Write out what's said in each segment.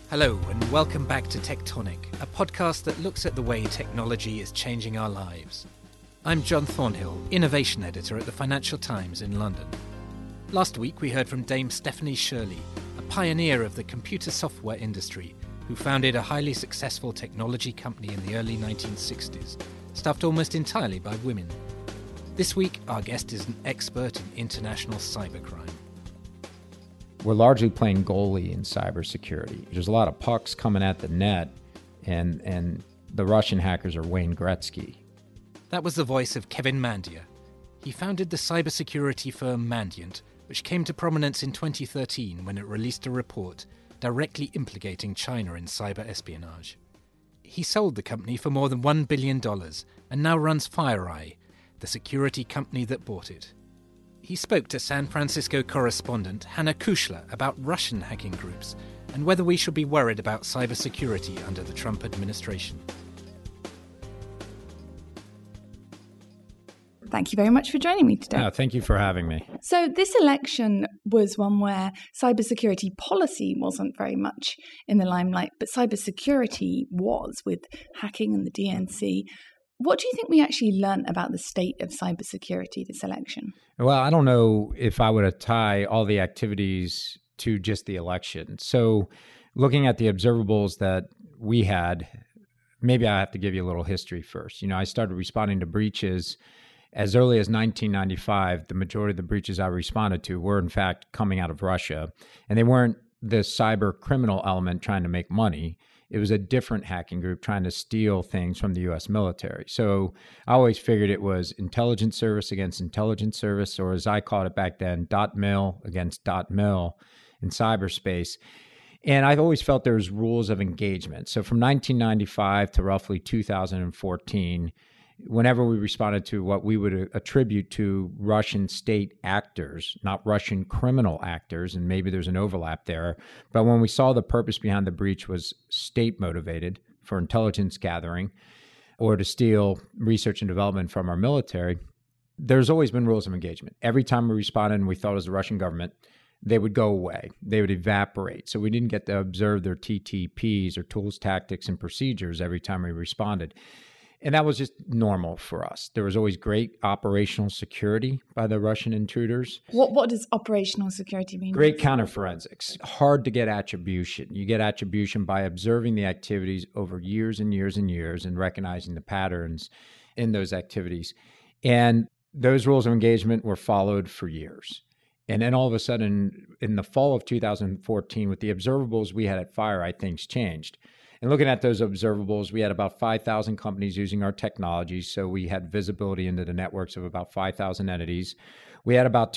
Hello and welcome back to Tectonic, a podcast that looks at the way technology is changing our lives. I'm John Thornhill, Innovation Editor at the Financial Times in London. Last week we heard from Dame Stephanie Shirley, a pioneer of the computer software industry who founded a highly successful technology company in the early 1960s, staffed almost entirely by women. This week our guest is an expert in international cybercrime. We're largely playing goalie in cybersecurity. There's a lot of pucks coming at the net, and the Russian hackers are Wayne Gretzky. That was the voice of Kevin Mandia. He founded the cybersecurity firm Mandiant, which came to prominence in 2013 when it released a report directly implicating China in cyber espionage. He sold the company for more than $1 billion and now runs FireEye, the security company that bought it. He spoke to San Francisco correspondent Hannah Kuchler about Russian hacking groups and whether we should be worried about cybersecurity under the Trump administration. Thank you very much for joining me today. Thank you for having me. So this election was one where cybersecurity policy wasn't very much in the limelight, but cybersecurity was, with hacking and the DNC. What do you think we actually learned about the state of cybersecurity this election? Well, I don't know if I would tie all the activities to just the election. So looking at the observables that we had, maybe I have to give you a little history first. I started responding to breaches as early as 1995. The majority of the breaches I responded to were, in fact, coming out of Russia. And they weren't the cyber criminal element trying to make money. It was a different hacking group trying to steal things from the U.S. military. So I always figured it was intelligence service against intelligence service, or as I called it back then, .mil against .mil in cyberspace. And I've always felt there was rules of engagement. So from 1995 to roughly 2014, whenever we responded to what we would attribute to Russian state actors, not Russian criminal actors, and maybe there's an overlap there, but when we saw the purpose behind the breach was state motivated for intelligence gathering or to steal research and development from our military, there's always been rules of engagement. Every time we responded and we thought it was the Russian government, they would go away. They would evaporate. So we didn't get to observe their TTPs or tools, tactics, and procedures every time we responded. And that was just normal for us. There was always great operational security by the Russian intruders. What does operational security mean? Great counterforensics. Hard to get attribution. You get attribution by observing the activities over years and years and years and recognizing the patterns in those activities. And those rules of engagement were followed for years. And then all of a sudden, in the fall of 2014, with the observables we had at FireEye, things changed. And looking at those observables, we had about 5,000 companies using our technology. So we had visibility into the networks of about 5,000 entities. We had about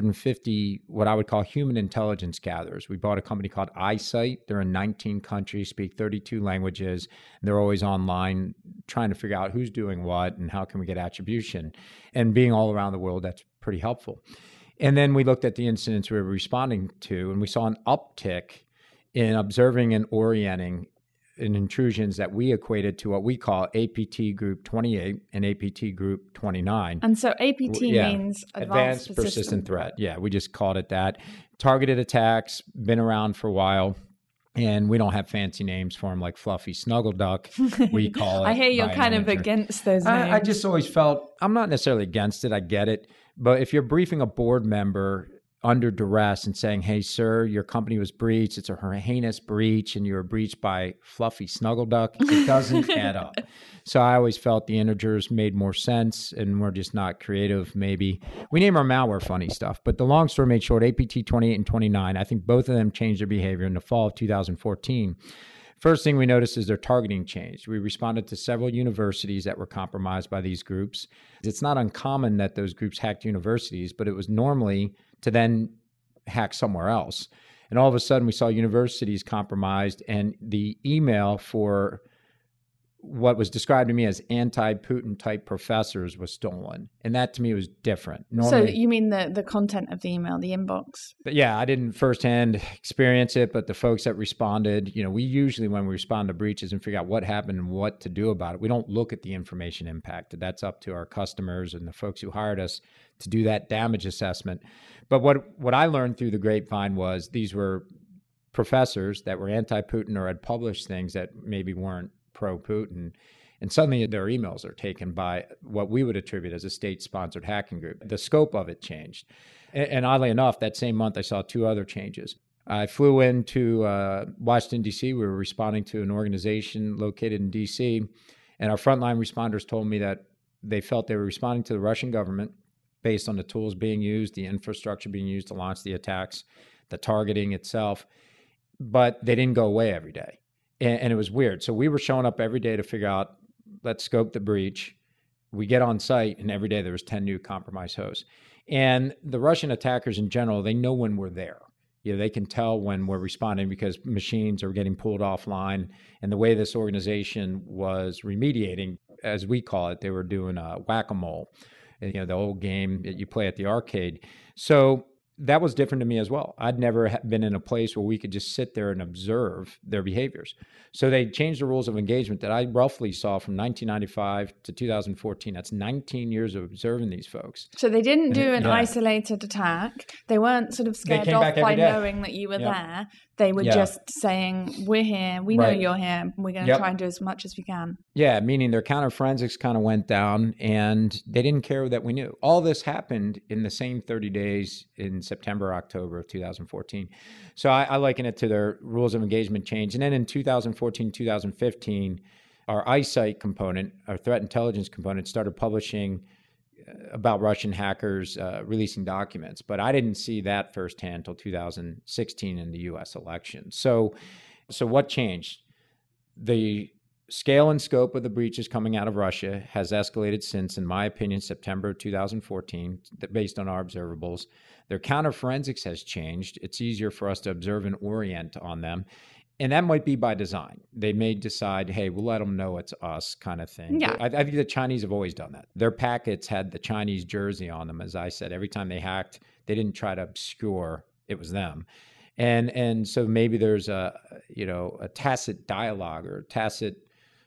250, what I would call human intelligence gatherers. We bought a company called iSight. They're in 19 countries, speak 32 languages. They're always online trying to figure out who's doing what and how can we get attribution. And being all around the world, that's pretty helpful. And then we looked at the incidents we were responding to, and we saw an uptick in observing and orienting in intrusions that we equated to what we call APT Group 28 and APT Group 29. And so APT means Advanced Persistent Threat. Yeah, we just called it that. Targeted attacks, been around for a while. And we don't have fancy names for them like Fluffy Snuggleduck. We call it. I hear you're kind of against those names. I just always felt, I'm not necessarily against it. I get it. But if you're briefing a board member under duress and saying, hey, sir, your company was breached, it's a heinous breach, and you were breached by Fluffy Snuggleduck, it doesn't add up. So I always felt the integers made more sense, and we're just not creative, maybe. We name our malware funny stuff, but the long story made short, APT 28 and 29, I think both of them changed their behavior in the fall of 2014. First thing we noticed is their targeting changed. We responded to several universities that were compromised by these groups. It's not uncommon that those groups hacked universities, but it was normally to then hack somewhere else. And all of a sudden, we saw universities compromised, and the email for what was described to me as anti-Putin type professors was stolen. And that to me was different. Normally, so you mean the content of the email, the inbox? But yeah, I didn't firsthand experience it, but the folks that responded, we usually, when we respond to breaches and figure out what happened and what to do about it, we don't look at the information impacted. That's up to our customers and the folks who hired us to do that damage assessment. But what I learned through the grapevine was these were professors that were anti-Putin or had published things that maybe weren't pro-Putin. And suddenly their emails are taken by what we would attribute as a state-sponsored hacking group. The scope of it changed. And oddly enough, that same month I saw two other changes. I flew into Washington, D.C. We were responding to an organization located in D.C., and our frontline responders told me that they felt they were responding to the Russian government based on the tools being used, the infrastructure being used to launch the attacks, the targeting itself, but they didn't go away every day. And it was weird. So we were showing up every day to figure out, let's scope the breach. We get on site, and every day there was 10 new compromised hosts. And the Russian attackers in general, they know when we're there. They can tell when we're responding because machines are getting pulled offline. And the way this organization was remediating, as we call it, they were doing a whack-a-mole, the old game that you play at the arcade. So that was different to me as well. I'd never been in a place where we could just sit there and observe their behaviors. So they changed the rules of engagement that I roughly saw from 1995 to 2014. That's 19 years of observing these folks. So they didn't do an isolated attack. They weren't sort of scared off by knowing that you were there. They were just saying, we're here. We know you're here. We're going to try and do as much as we can. Yeah, meaning their counter-forensics kind of went down, and they didn't care that we knew. All this happened in the same 30 days in September, October of 2014. So I liken it to their rules of engagement change. And then in 2014, 2015, our eyesight component, our threat intelligence component, started publishing about Russian hackers releasing documents. But I didn't see that firsthand until 2016 in the U.S. election. So what changed? The scale and scope of the breaches coming out of Russia has escalated since, in my opinion, September 2014, based on our observables. Their counter-forensics has changed. It's easier for us to observe and orient on them. And that might be by design. They may decide, hey, we'll let them know it's us kind of thing. Yeah. I think the Chinese have always done that. Their packets had the Chinese jersey on them. As I said, every time they hacked, they didn't try to obscure it was them. And so maybe there's a tacit dialogue or tacit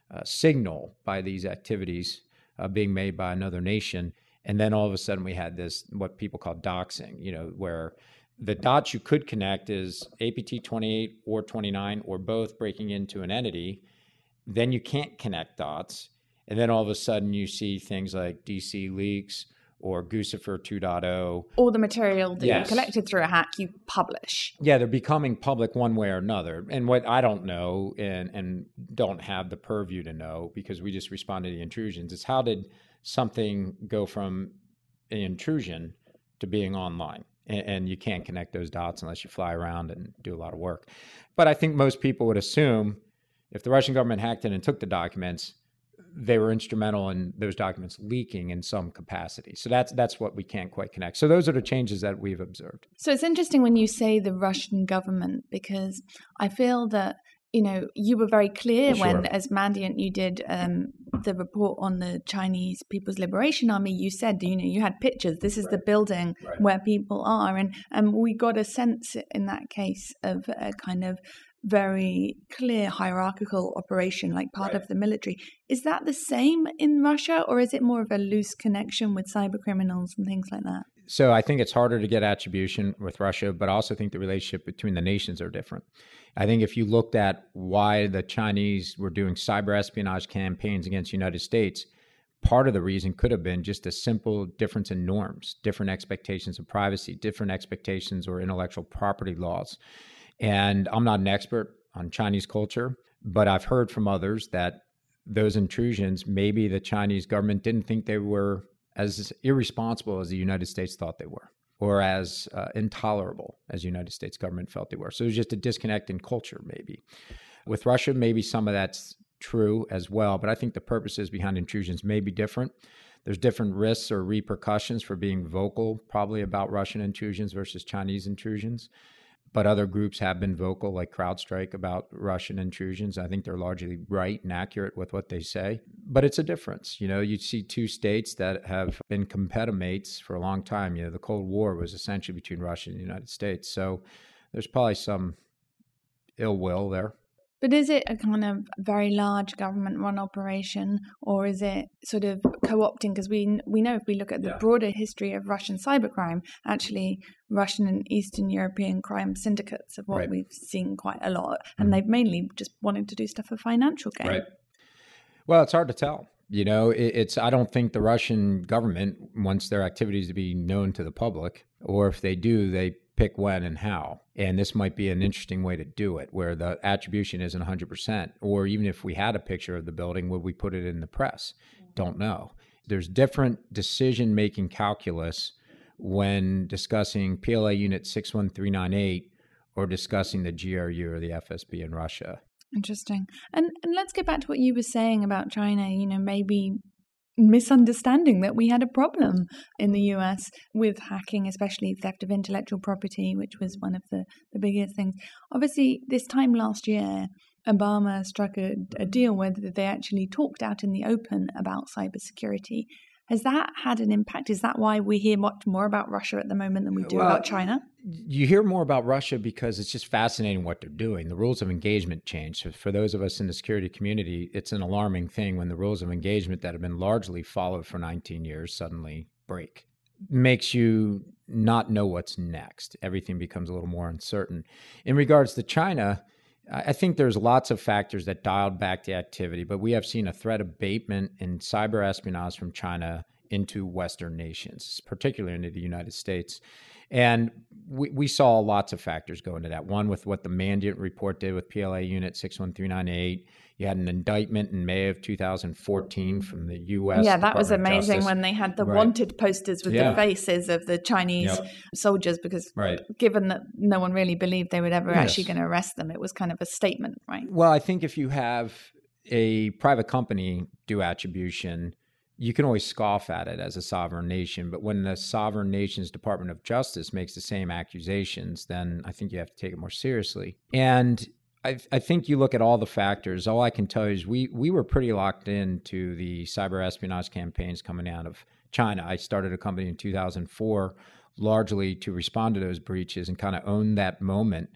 signal by these activities being made by another nation. And then all of a sudden we had this, what people call doxing, where the dots you could connect is APT 28 or 29 or both breaking into an entity. Then you can't connect dots. And then all of a sudden you see things like DC leaks or Guccifer 2.0. All the material that you collected through a hack, you publish. Yeah, they're becoming public one way or another. And what I don't know and don't have the purview to know, because we just responded to the intrusions, is how did something go from an intrusion to being online? And you can't connect those dots unless you fly around and do a lot of work. But I think most people would assume if the Russian government hacked in and took the documents, they were instrumental in those documents leaking in some capacity. So that's what we can't quite connect. So those are the changes that we've observed. So it's interesting when you say the Russian government, because I feel that you were very clear when, as Mandiant, you did the report on the Chinese People's Liberation Army. You said, you had pictures. This is the building where people are. And we got a sense in that case of a kind of very clear hierarchical operation, like part of the military. Is that the same in Russia, or is it more of a loose connection with cyber criminals and things like that? So I think it's harder to get attribution with Russia, but I also think the relationship between the nations are different. I think if you looked at why the Chinese were doing cyber espionage campaigns against the United States, part of the reason could have been just a simple difference in norms, different expectations of privacy, different expectations or intellectual property laws. And I'm not an expert on Chinese culture, but I've heard from others that those intrusions, maybe the Chinese government didn't think they were as irresponsible as the United States thought they were, or as intolerable as the United States government felt they were. So it was just a disconnect in culture, maybe. With Russia, maybe some of that's true as well, but I think the purposes behind intrusions may be different. There's different risks or repercussions for being vocal, probably about Russian intrusions versus Chinese intrusions. But other groups have been vocal, like CrowdStrike, about Russian intrusions. I think they're largely right and accurate with what they say. But it's a difference. You see two states that have been competimates for a long time. The Cold War was essentially between Russia and the United States. So there's probably some ill will there. But is it a kind of very large government-run operation, or is it sort of co-opting? Because we know if we look at the broader history of Russian cybercrime, actually Russian and Eastern European crime syndicates have what we've seen quite a lot, and they've mainly just wanted to do stuff for financial gain. Right. Well, it's hard to tell. I don't think the Russian government wants their activities to be known to the public, or if they do, they pick when and how. And this might be an interesting way to do it, where the attribution isn't 100%. Or even if we had a picture of the building, would we put it in the press? Don't know. There's different decision-making calculus when discussing PLA Unit 61398 or discussing the GRU or the FSB in Russia. Interesting. And let's get back to what you were saying about China, maybe misunderstanding that we had a problem in the US with hacking, especially theft of intellectual property, which was one of the biggest things. Obviously, this time last year, Obama struck a deal where they actually talked out in the open about cybersecurity. Has that had an impact? Is that why we hear much more about Russia at the moment than we do about China? You hear more about Russia because it's just fascinating what they're doing. The rules of engagement change. So for those of us in the security community, it's an alarming thing when the rules of engagement that have been largely followed for 19 years suddenly break. Makes you not know what's next. Everything becomes a little more uncertain. In regards to China, I think there's lots of factors that dialed back the activity, but we have seen a threat abatement in cyber espionage from China into Western nations, particularly into the United States. And we saw lots of factors go into that. One with what the Mandiant report did with PLA Unit 61398. You had an indictment in May of 2014 from the U.S. Yeah, that was Department of amazing Justice. when they had the wanted posters with the faces of the Chinese soldiers, because given that no one really believed they were ever actually going to arrest them, it was kind of a statement, right? Well, I think if you have a private company do attribution, you can always scoff at it as a sovereign nation. But when the sovereign nation's Department of Justice makes the same accusations, then I think you have to take it more seriously. And I think you look at all the factors. All I can tell you is we were pretty locked into the cyber espionage campaigns coming out of China. I started a company in 2004 largely to respond to those breaches and kind of own that moment.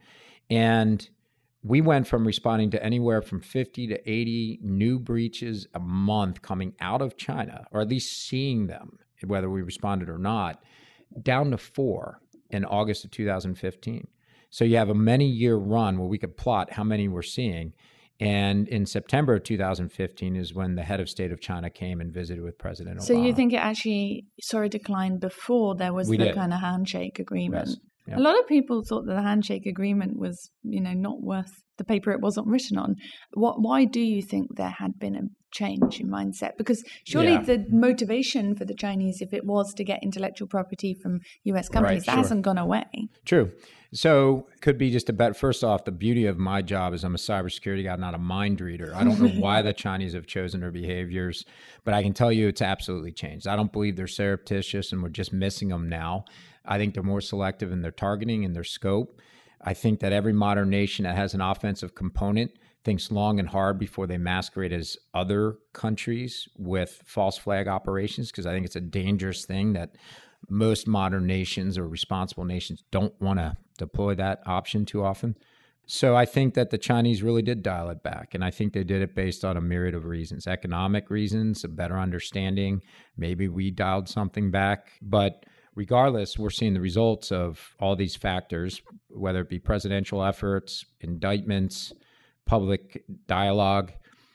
And we went from responding to anywhere from 50 to 80 new breaches a month coming out of China, or at least seeing them, whether we responded or not, down to 4 in August of 2015. So you have a many-year run where we could plot how many we're seeing. And in September of 2015 is when the head of state of China came and visited with President Obama. So you think it actually saw a decline before there was kind of handshake agreement? Yes. Yep. A lot of people thought that the handshake agreement was, not worth the paper it wasn't written on. Why do you think there had been a change in mindset? Because surely the motivation for the Chinese, if it was to get intellectual property from US companies, that hasn't gone away. True. So could be just first off, the beauty of my job is I'm a cybersecurity guy, not a mind reader. I don't know why the Chinese have chosen their behaviors, but I can tell you it's absolutely changed. I don't believe they're surreptitious and we're just missing them now. I think they're more selective in their targeting and their scope. I think that every modern nation that has an offensive component thinks long and hard before they masquerade as other countries with false flag operations, because I think it's a dangerous thing that most modern nations or responsible nations don't want to deploy that option too often. So I think that the Chinese really did dial it back, and I think they did it based on a myriad of reasons, economic reasons, a better understanding. Maybe we dialed something back, but regardless, we're seeing the results of all these factors, whether it be presidential efforts, indictments, public dialogue.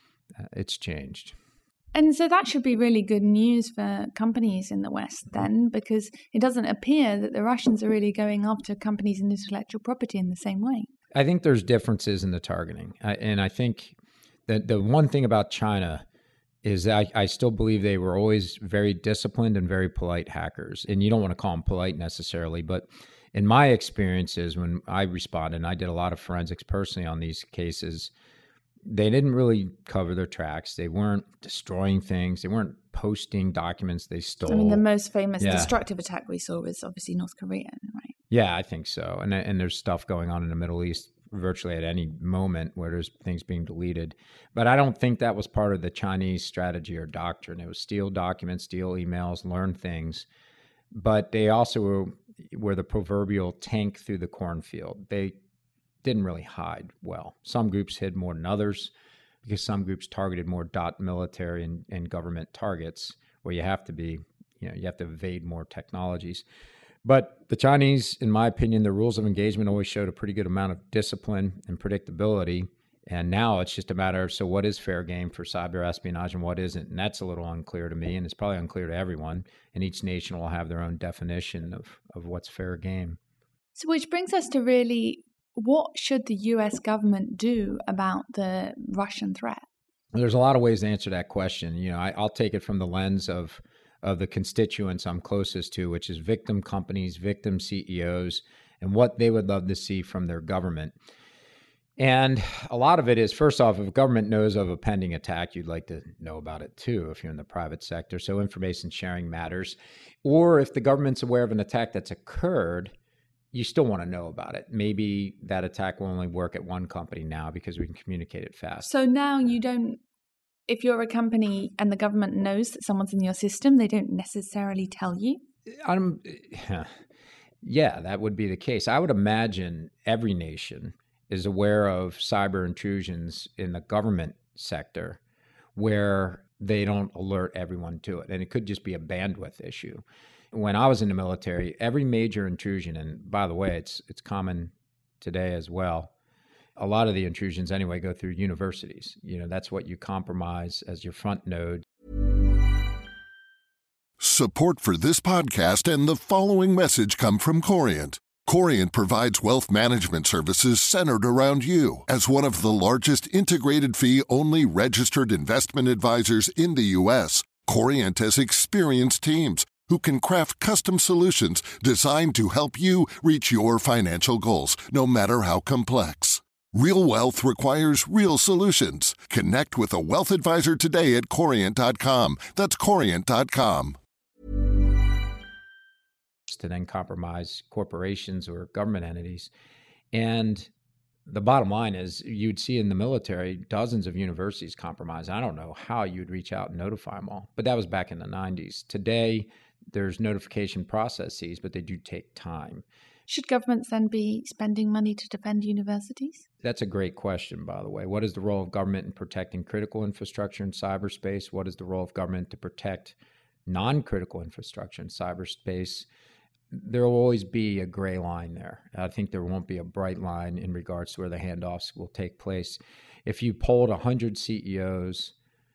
It's changed. And so that should be really good news for companies in the West then, because it doesn't appear that the Russians are really going after companies and intellectual property in the same way. I think there's differences in the targeting. And I think that the one thing about China is that I still believe they were always very disciplined and very polite hackers. And you don't want to call them polite necessarily, but in my experiences when I responded, and I did a lot of forensics personally on these cases, they didn't really cover their tracks. They weren't destroying things. They weren't posting documents they stole. I mean, the most famous destructive attack we saw was obviously North Korea, right? Yeah, I think so. And there's stuff going on in the Middle East virtually at any moment where there's things being deleted. But I don't think that was part of the Chinese strategy or doctrine. It was steal documents, steal emails, learn things. But they also were the proverbial tank through the cornfield. They didn't really hide well. Some groups hid more than others because some groups targeted more military and government targets where you have to be, you have to evade more technologies. But the Chinese, in my opinion, the rules of engagement always showed a pretty good amount of discipline and predictability. And now it's just a matter of, so what is fair game for cyber espionage and what isn't? And that's a little unclear to me, and it's probably unclear to everyone. And each nation will have their own definition of what's fair game. So which brings us to really, what should the US government do about the Russian threat? There's a lot of ways to answer that question. I'll take it from the lens of the constituents I'm closest to, which is victim companies, victim CEOs, and what they would love to see from their government. And a lot of it is, first off, if a government knows of a pending attack, you'd like to know about it too if you're in the private sector. So information sharing matters. Or if the government's aware of an attack that's occurred, you still want to know about it. Maybe that attack will only work at one company now because we can communicate it fast. So now you don't, if you're a company and the government knows that someone's in your system, they don't necessarily tell you? Yeah, that would be the case. I would imagine every nation is aware of cyber intrusions in the government sector where they don't alert everyone to it. And it could just be a bandwidth issue. When I was in the military, every major intrusion, and by the way, it's common today as well, a lot of the intrusions anyway go through universities. That's what you compromise as your front node. Support for this podcast and the following message come from Corient. Corient provides wealth management services centered around you. As one of the largest integrated fee-only registered investment advisors in the U.S., Corient has experienced teams who can craft custom solutions designed to help you reach your financial goals, no matter how complex. Real wealth requires real solutions. Connect with a wealth advisor today at Corient.com. That's Corient.com. To then compromise corporations or government entities. And the bottom line is you'd see in the military dozens of universities compromised. I don't know how you'd reach out and notify them all, but that was back in the 90s. Today, there's notification processes, but they do take time. Should governments then be spending money to defend universities? That's a great question, by the way. What is the role of government in protecting critical infrastructure in cyberspace? What is the role of government to protect non-critical infrastructure in cyberspace? There will always be a gray line there. I think there won't be a bright line in regards to where the handoffs will take place. If you polled 100 CEOs,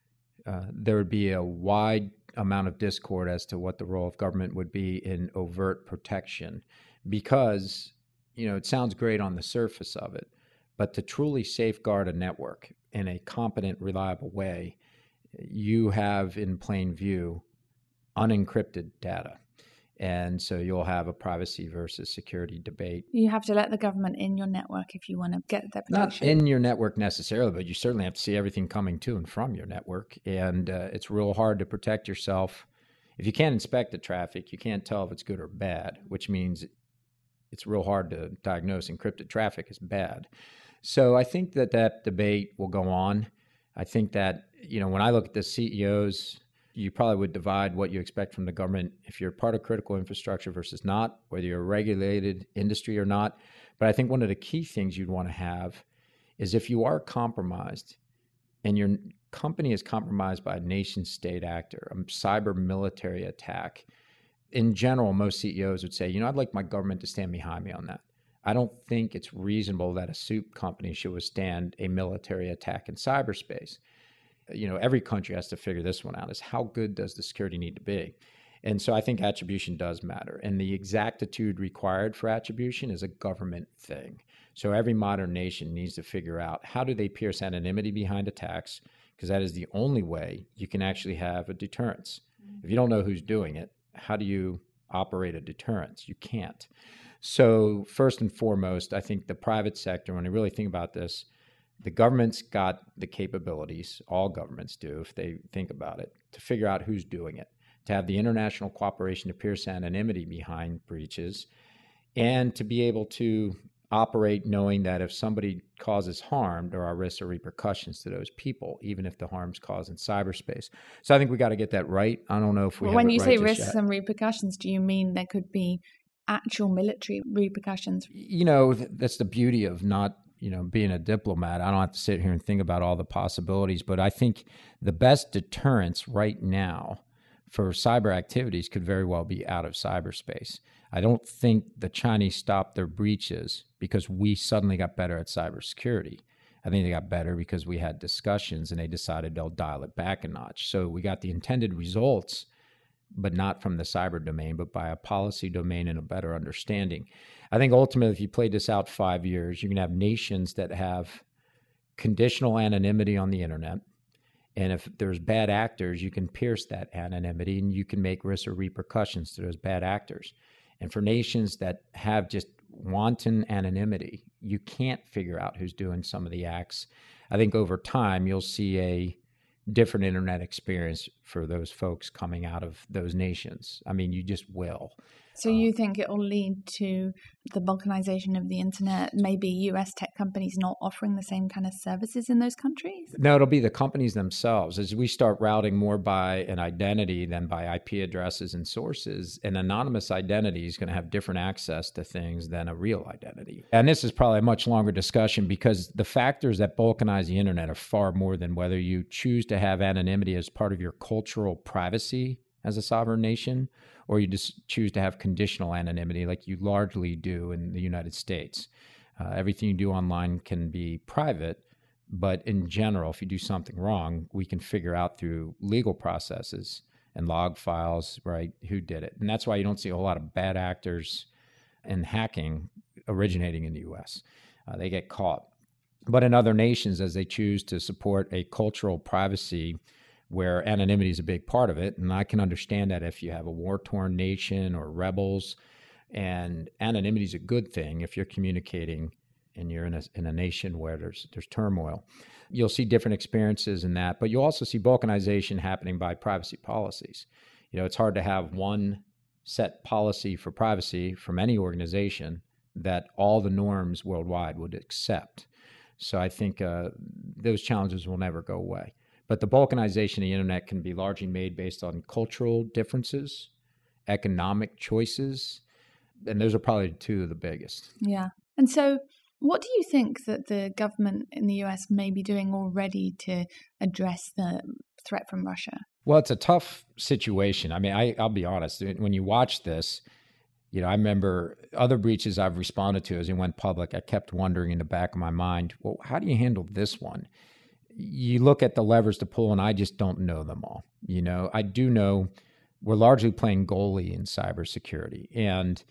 there would be a wide amount of discord as to what the role of government would be in overt protection, because it sounds great on the surface of it, but to truly safeguard a network in a competent, reliable way, you have in plain view unencrypted data. And so you'll have a privacy versus security debate. You have to let the government in your network if you want to get that protection. Not in your network necessarily, but you certainly have to see everything coming to and from your network. And it's real hard to protect yourself. If you can't inspect the traffic, you can't tell if it's good or bad, which means it's real hard to diagnose encrypted traffic as bad. So I think that debate will go on. I think that, when I look at the CEOs, you probably would divide what you expect from the government if you're part of critical infrastructure versus not, whether you're a regulated industry or not. But I think one of the key things you'd want to have is if you are compromised and your company is compromised by a nation state actor, a cyber military attack, in general, most CEOs would say, I'd like my government to stand behind me on that. I don't think it's reasonable that a soup company should withstand a military attack in cyberspace. Every country has to figure this one out, is how good does the security need to be? And so I think attribution does matter. And the exactitude required for attribution is a government thing. So every modern nation needs to figure out, how do they pierce anonymity behind attacks? Because that is the only way you can actually have a deterrence. If you don't know who's doing it, how do you operate a deterrence? You can't. So first and foremost, I think the private sector, when I really think about this, the government's got the capabilities, all governments do if they think about it, to figure out who's doing it, to have the international cooperation to pierce anonymity behind breaches, and to be able to operate knowing that if somebody causes harm, there are risks or repercussions to those people, even if the harm's caused in cyberspace. So I think we got to get that right. I don't know if we have it right. When you say risks and repercussions, do you mean there could be actual military repercussions? That's the beauty of not being a diplomat, I don't have to sit here and think about all the possibilities, but I think the best deterrence right now for cyber activities could very well be out of cyberspace. I don't think the Chinese stopped their breaches because we suddenly got better at cybersecurity. I think they got better because we had discussions and they decided they'll dial it back a notch. So we got the intended results, but not from the cyber domain, but by a policy domain and a better understanding. I think ultimately, if you play this out 5 years, you're going to have nations that have conditional anonymity on the internet. And if there's bad actors, you can pierce that anonymity and you can make risks or repercussions to those bad actors. And for nations that have just wanton anonymity, you can't figure out who's doing some of the acts. I think over time, you'll see a different internet experience for those folks coming out of those nations. I mean, you just will. So you think it will lead to the balkanization of the internet, maybe US tech companies not offering the same kind of services in those countries? No, it'll be the companies themselves. As we start routing more by an identity than by IP addresses and sources, an anonymous identity is going to have different access to things than a real identity. And this is probably a much longer discussion because the factors that balkanize the internet are far more than whether you choose to have anonymity as part of your cultural privacy as a sovereign nation, or you just choose to have conditional anonymity like you largely do in the United States. Everything you do online can be private, but in general, if you do something wrong, we can figure out through legal processes and log files, right, who did it. And that's why you don't see a whole lot of bad actors in hacking originating in the US. They get caught. But in other nations, as they choose to support a cultural privacy where anonymity is a big part of it. And I can understand that if you have a war-torn nation or rebels, and anonymity is a good thing if you're communicating and you're in a nation where there's turmoil. You'll see different experiences in that, but you'll also see balkanization happening by privacy policies. It's hard to have one set policy for privacy from any organization that all the norms worldwide would accept. So I think those challenges will never go away. But the balkanization of the internet can be largely made based on cultural differences, economic choices, and those are probably two of the biggest. Yeah. And so what do you think that the government in the US may be doing already to address the threat from Russia? Well, it's a tough situation. I mean, I'll be honest. When you watch this, I remember other breaches I've responded to as it went public. I kept wondering in the back of my mind, well, how do you handle this one? You look at the levers to pull, and I just don't know them all. I do know we're largely playing goalie in cybersecurity. And,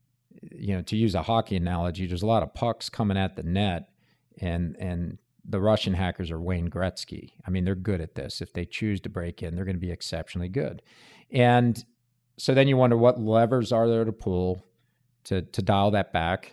to use a hockey analogy, there's a lot of pucks coming at the net, and the Russian hackers are Wayne Gretzky. I mean, they're good at this. If they choose to break in, they're going to be exceptionally good. And so then you wonder what levers are there to pull to dial that back,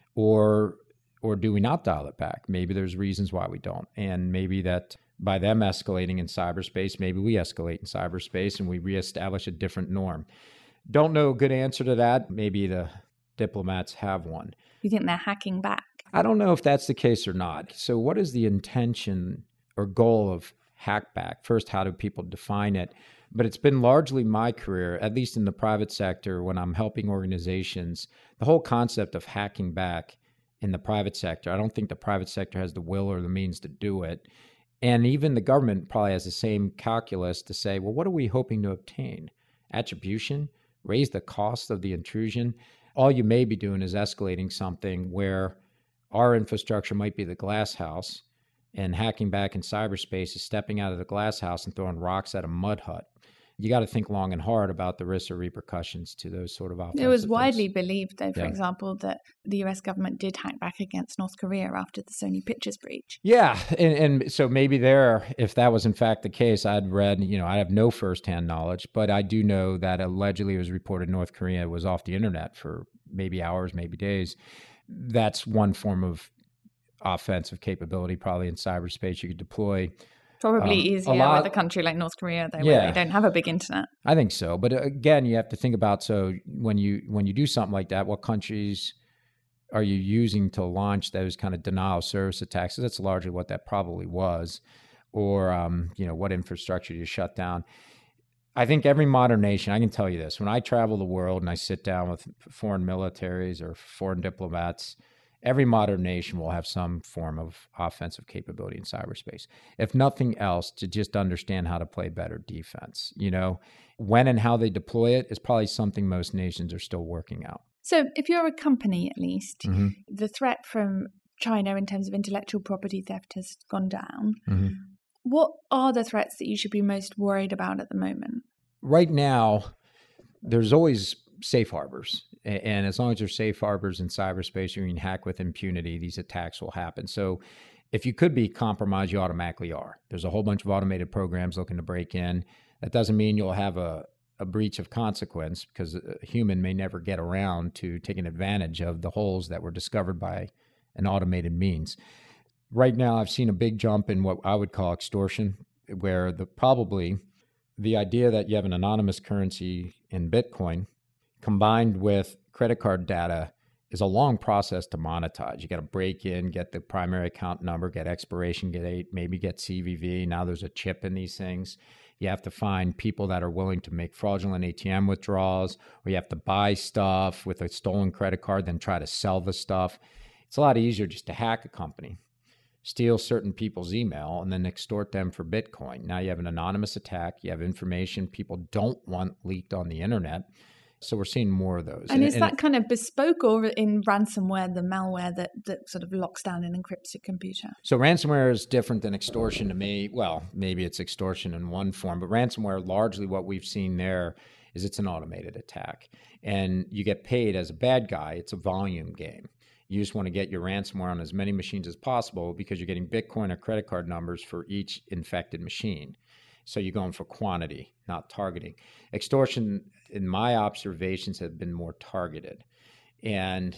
or do we not dial it back? Maybe there's reasons why we don't. And maybe that by them escalating in cyberspace, maybe we escalate in cyberspace and we reestablish a different norm. Don't know a good answer to that. Maybe the diplomats have one. You think they're hacking back? I don't know if that's the case or not. So what is the intention or goal of hack back? First, how do people define it? But it's been largely my career, at least in the private sector, when I'm helping organizations, the whole concept of hacking back in the private sector. I don't think the private sector has the will or the means to do it. And even the government probably has the same calculus to say, well, what are we hoping to obtain? Attribution? Raise the cost of the intrusion? All you may be doing is escalating something where our infrastructure might be the glass house, and hacking back in cyberspace is stepping out of the glass house and throwing rocks at a mud hut. You got to think long and hard about the risks or repercussions to those sort of offensive It was things. widely believed, though, for example, that the US government did hack back against North Korea after the Sony Pictures breach. Yeah. And so maybe if that was in fact the case, I'd read, I have no firsthand knowledge, but I do know that allegedly it was reported North Korea was off the internet for maybe hours, maybe days. That's one form of offensive capability probably in cyberspace you could deploy. Probably easier with a country like North Korea, though, where they don't have a big internet. I think so. But again, you have to think about, so when you do something like that, what countries are you using to launch those kind of denial of service attacks? So that's largely what that probably was. Or, what infrastructure do you shut down? I think every modern nation, I can tell you this, when I travel the world and I sit down with foreign militaries or foreign diplomats, Every modern nation will have some form of offensive capability in cyberspace. If nothing else, to just understand how to play better defense. When and how they deploy it is probably something most nations are still working out. So if you're a company, at least, Mm-hmm. the threat from China in terms of intellectual property theft has gone down. Mm-hmm. What are the threats that you should be most worried about at the moment? Right now, there's always safe harbors. And as long as there's safe harbors in cyberspace, you can hack with impunity, these attacks will happen. So if you could be compromised, you automatically are. There's a whole bunch of automated programs looking to break in. That doesn't mean you'll have a breach of consequence, because a human may never get around to taking advantage of the holes that were discovered by an automated means. Right now, I've seen a big jump in what I would call extortion, where probably the idea that you have an anonymous currency in Bitcoin combined with credit card data is a long process to monetize. You got to break in, get the primary account number, get expiration date, maybe get CVV. Now there's a chip in these things. You have to find people that are willing to make fraudulent ATM withdrawals, or you have to buy stuff with a stolen credit card, then try to sell the stuff. It's a lot easier just to hack a company, steal certain people's email, and then extort them for Bitcoin. Now you have an anonymous attack. You have information people don't want leaked on the internet. So we're seeing more of those. And is that kind of bespoke, or in ransomware, the malware that sort of locks down and encrypts your computer? So ransomware is different than extortion to me. Well, maybe it's extortion in one form, but ransomware, largely what we've seen there is it's an automated attack. And you get paid as a bad guy. It's a volume game. You just want to get your ransomware on as many machines as possible because you're getting Bitcoin or credit card numbers for each infected machine. So you're going for quantity, not targeting. Extortion, in my observations, have been more targeted. And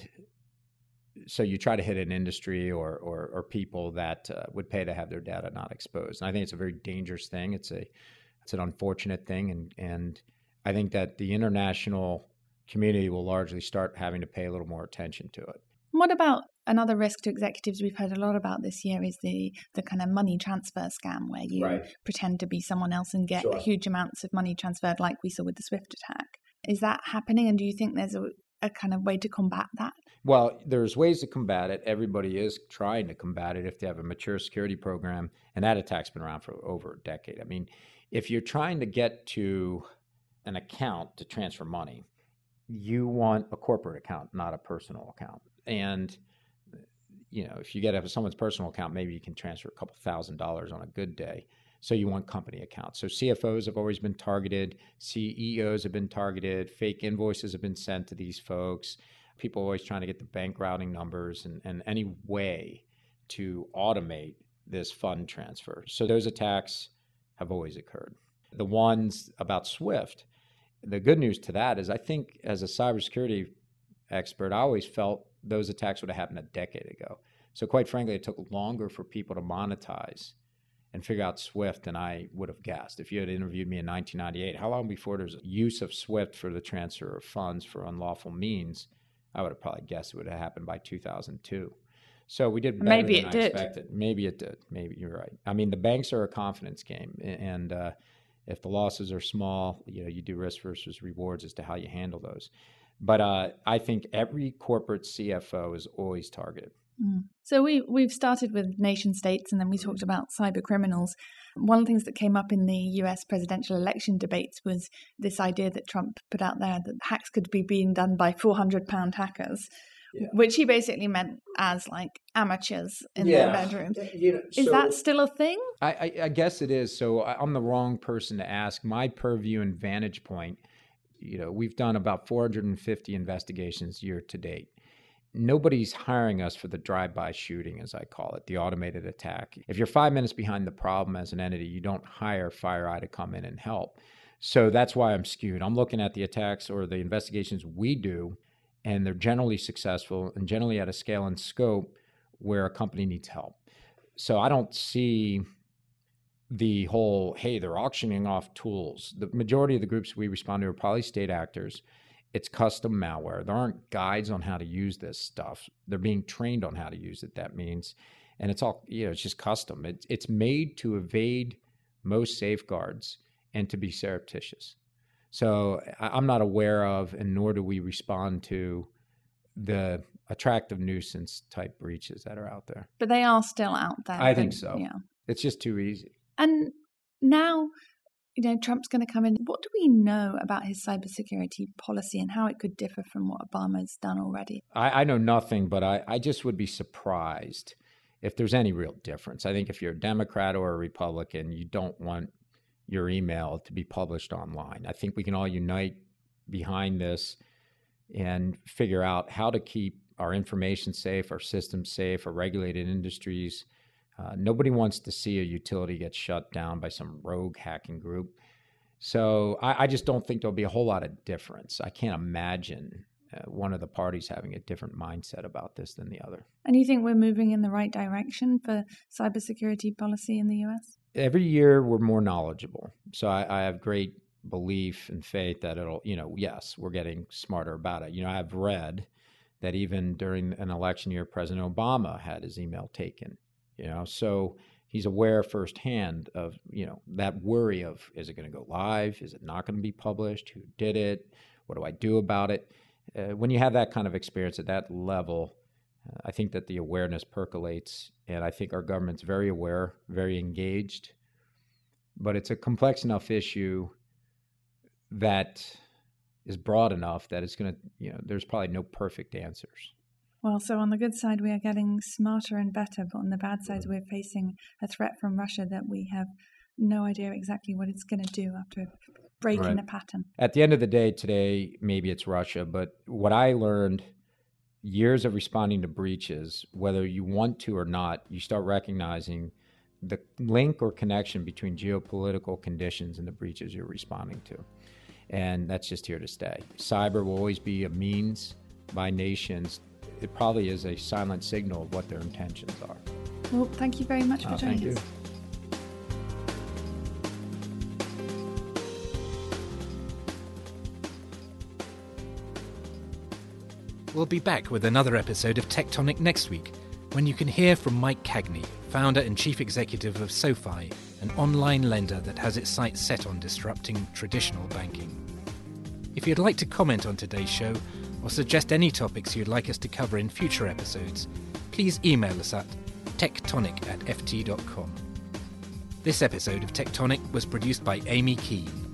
so you try to hit an industry or people that would pay to have their data not exposed. And I think it's a very dangerous thing. It's an unfortunate thing. And I think that the international community will largely start having to pay a little more attention to it. What about another risk to executives we've heard a lot about this year is the kind of money transfer scam, where you pretend to be someone else and get huge amounts of money transferred, like we saw with the SWIFT attack. Is that happening? And do you think there's a kind of way to combat that? Well, there's ways to combat it. Everybody is trying to combat it if they have a mature security program. And that attack's been around for over a decade. I mean, if you're trying to get to an account to transfer money, you want a corporate account, not a personal account. And, if you get someone's personal account, maybe you can transfer a couple $1,000s on a good day. So you want company accounts. So CFOs have always been targeted. CEOs have been targeted. Fake invoices have been sent to these folks. People are always trying to get the bank routing numbers and any way to automate this fund transfer. So those attacks have always occurred. The ones about SWIFT, the good news to that is I think as a cybersecurity expert, I always felt those attacks would have happened a decade ago. So quite frankly, it took longer for people to monetize and figure out SWIFT than I would have guessed. If you had interviewed me in 1998, how long before there's use of SWIFT for the transfer of funds for unlawful means, I would have probably guessed it would have happened by 2002. So we did better than I expected. Maybe it did. Maybe you're right. I mean, the banks are a confidence game. And if the losses are small, you do risk versus rewards as to how you handle those. But I think every corporate CFO is always targeted. So we've started with nation states, and then we talked about cyber criminals. One of the things that came up in the US presidential election debates was this idea that Trump put out there that hacks could be being done by 400-pound hackers, which he basically meant as like amateurs in their bedrooms. Is that still a thing? I guess it is. So I'm the wrong person to ask. My purview and vantage point, we've done about 450 investigations year to date. Nobody's hiring us for the drive-by shooting, as I call it, the automated attack. If you're 5 minutes behind the problem as an entity, you don't hire FireEye to come in and help. So that's why I'm skewed. I'm looking at the attacks or the investigations we do, and they're generally successful and generally at a scale and scope where a company needs help. So I don't see the whole, hey, they're auctioning off tools. The majority of the groups we respond to are probably state actors. It's custom malware. There aren't guides on how to use this stuff. They're being trained on how to use it, that means. And it's all, it's just custom. It's made to evade most safeguards and to be surreptitious. So I'm not aware of, and nor do we respond to the attractive nuisance type breaches that are out there. But they are still out there. I think so. Yeah. It's just too easy. And now, Trump's going to come in. What do we know about his cybersecurity policy and how it could differ from what Obama's done already? I know nothing, but I just would be surprised if there's any real difference. I think if you're a Democrat or a Republican, you don't want your email to be published online. I think we can all unite behind this and figure out how to keep our information safe, our systems safe, our regulated industries. Nobody wants to see a utility get shut down by some rogue hacking group. So I just don't think there'll be a whole lot of difference. I can't imagine one of the parties having a different mindset about this than the other. And you think we're moving in the right direction for cybersecurity policy in the U.S.? Every year we're more knowledgeable. So I have great belief and faith that it'll, yes, we're getting smarter about it. I've read that even during an election year, President Obama had his email taken, so he's aware firsthand of, that worry of, is it going to go live? Is it not going to be published? Who did it? What do I do about it? When you have that kind of experience at that level, I think that the awareness percolates, and I think our government's very aware, very engaged, but it's a complex enough issue that is broad enough that it's going to, there's probably no perfect answers. Well, so on the good side, we are getting smarter and better, but on the bad side, we're facing a threat from Russia that we have no idea exactly what it's going to do after breaking the pattern. At the end of the day today, maybe it's Russia, but what I learned years of responding to breaches, whether you want to or not, you start recognizing the link or connection between geopolitical conditions and the breaches you're responding to. And that's just here to stay. Cyber will always be a means by nations. It probably is a silent signal of what their intentions are. Well, thank you very much for joining us. We'll be back with another episode of Tectonic next week, when you can hear from Mike Cagney, founder and chief executive of SoFi, an online lender that has its sights set on disrupting traditional banking. If you'd like to comment on today's show or suggest any topics you'd like us to cover in future episodes, please email us at tectonic@ft.com. This episode of Tectonic was produced by Amy Key.